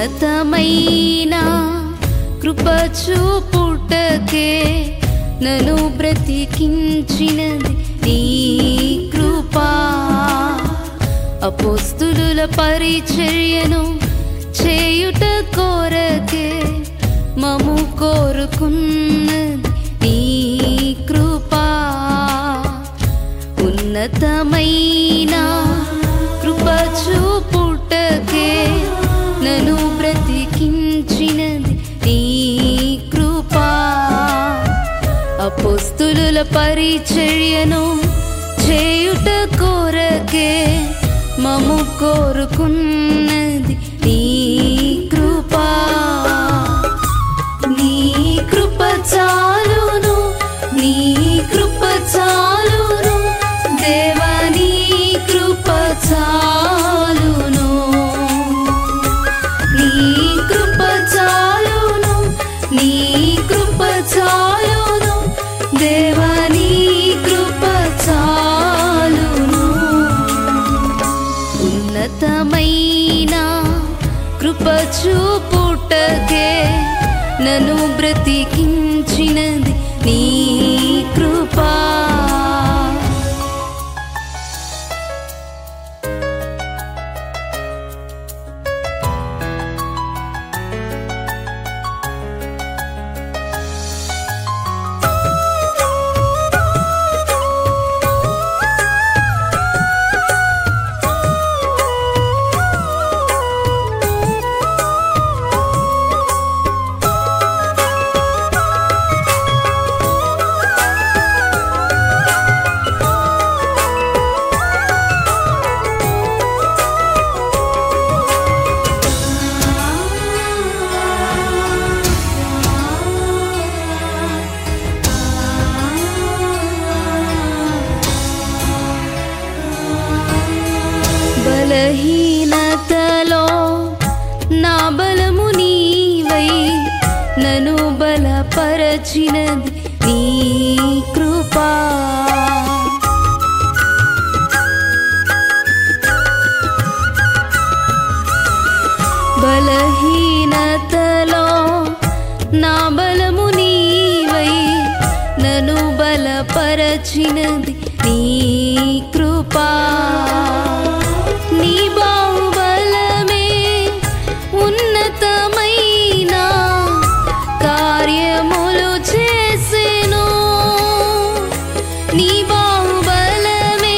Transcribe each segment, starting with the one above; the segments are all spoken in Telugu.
ఉన్నతమైన కృప చూపుటకే నన్ను బ్రతికించినది నీ కృపా. అపోస్తులుల పరిచర్యను చేయుట కోరకే మము కోరుకున్నది నీ కృపా. ఉన్నతమైన కృప చూపుటకే నన్ను బ్రతికించినది నీ కృపా. అపోస్తులుల పరిచర్యను చేయుట కోరకే మము కోరుకున్నది నీ కృపా. నీ కృప చాలును, నీ కృప చాలును దేవా, నీ కృప చాలును. నీ కృప చాలును, నీ కృప చాలును దేవా, నీ కృప చాలును. ఉన్నతమైన కృప చూపుటకే నన్ను బ్రతికించినది నీ కృపా. బలహీనతలో నా బలము నీవై నన్ను బలపరచినది నీ కృపా. బలహీనతలో నా బలము నీవై నన్ను బలపరచినది నీ కృపా. నీ బాహుబలమే ఉన్నతమైన కార్యములు చేసెను. నీ బాహుబలమే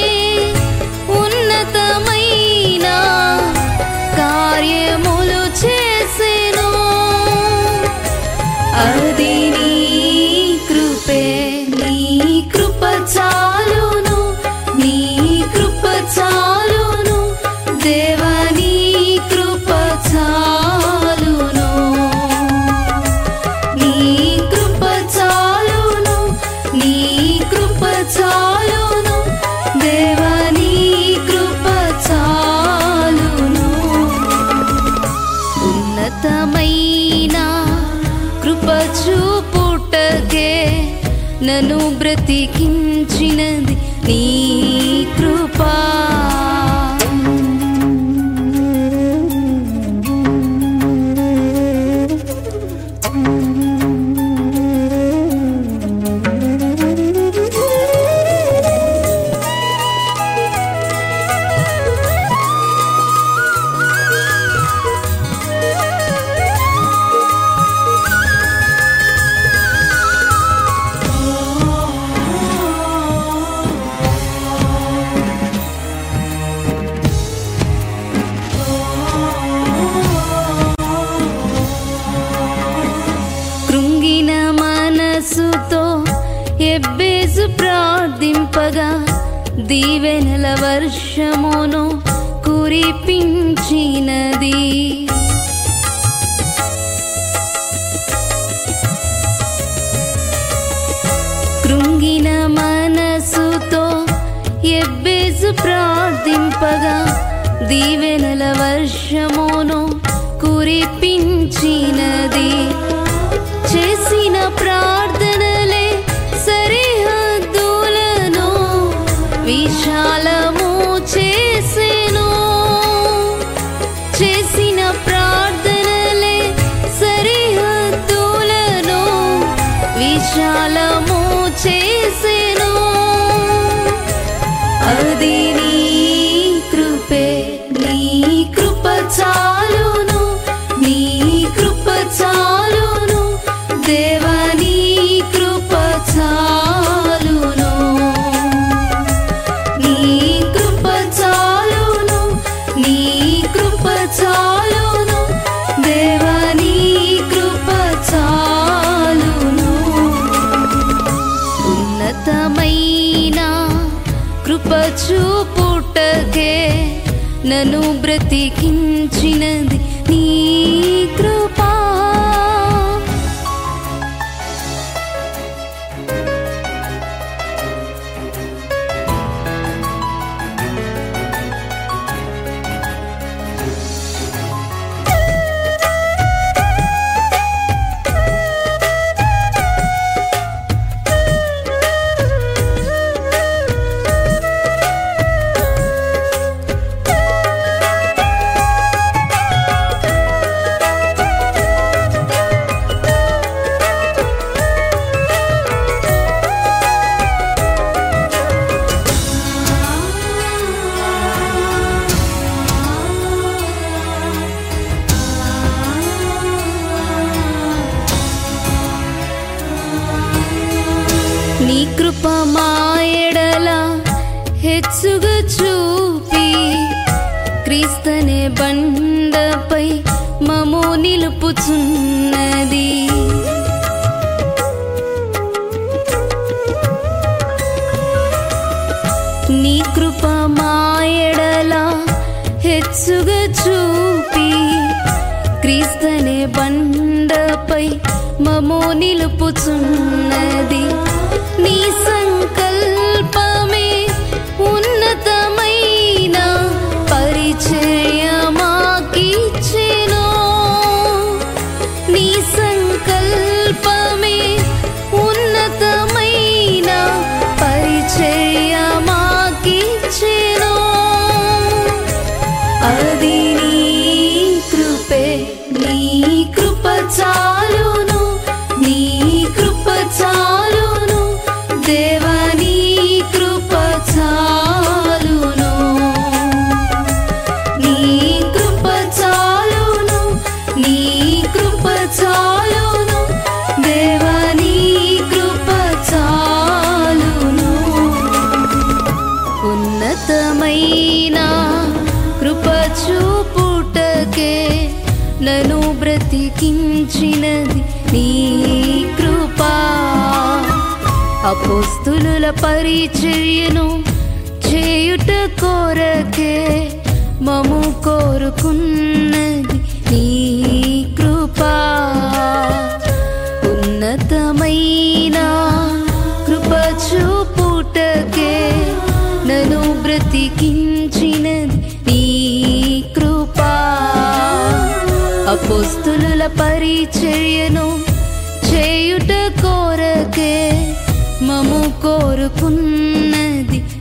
ఉన్నతమైన కార్యములు చేసెను. అది నీ కృపే, నీ కృప చాలును, నీ కృప చాలును దేవా, నీ కృప చాలును. నీ కృప చాలును, నీ కృప చాలును దేవా, నీ కృప చాలును. ఉన్నతమైన కృప చూపుటకే నన్ను బ్రతికించినది నీ కృపా. మనసుతో ఎబ్బేసు ప్రార్థింపగా దీవెనల వర్షమును కురిపించినది. కృంగిన మనసుతో ఎబ్బేసు ప్రార్థింపగా దీవెనల వర్షమును కురిపించినది. చేసిన ప్రార్థనలే సరిహద్దులను విశాలము చేసెను. చేసిన ప్రార్థనలే నన్ను బ్రతికించినది నీ కృపా. నీ కృప మా ఎడల హెచ్చుగా చూపి క్రీస్తనే బండపై మము నిలుపుచున్నది. నీ కృప మా ఎడల హెచ్చుగా చూపి క్రీస్తనే బండపై మము నిలుపుచున్నది. నీ సంకల్పమే ఉన్నతమైన పరిచయమాకిచ్చెను. నీ సంకల్పమే ఉన్నతమైన పరిచయమాకిచ్చెను. అది నీ కృపే, నీ కృప చాలును, నీ కృప చాలును దేవా, నీ కృప చాలును, నీ కృప చాలును, నీ కృప చాలును దేవా, నీ కృప చాలును. ఉన్నతమైన కృప చూపుటకే నన్ను బ్రతికించినది నీ కృపా. అపోస్తులుల పరిచర్యను చేయుట కొరకే మము కోరుకున్నది నీ కృపా. ఉన్నతమైన కృప చూపుటకే నన్ను బ్రతికించినది నీ కృపా. అపోస్తులుల పరిచర్యను చేయుట కొరకే మము కోరుకున్నది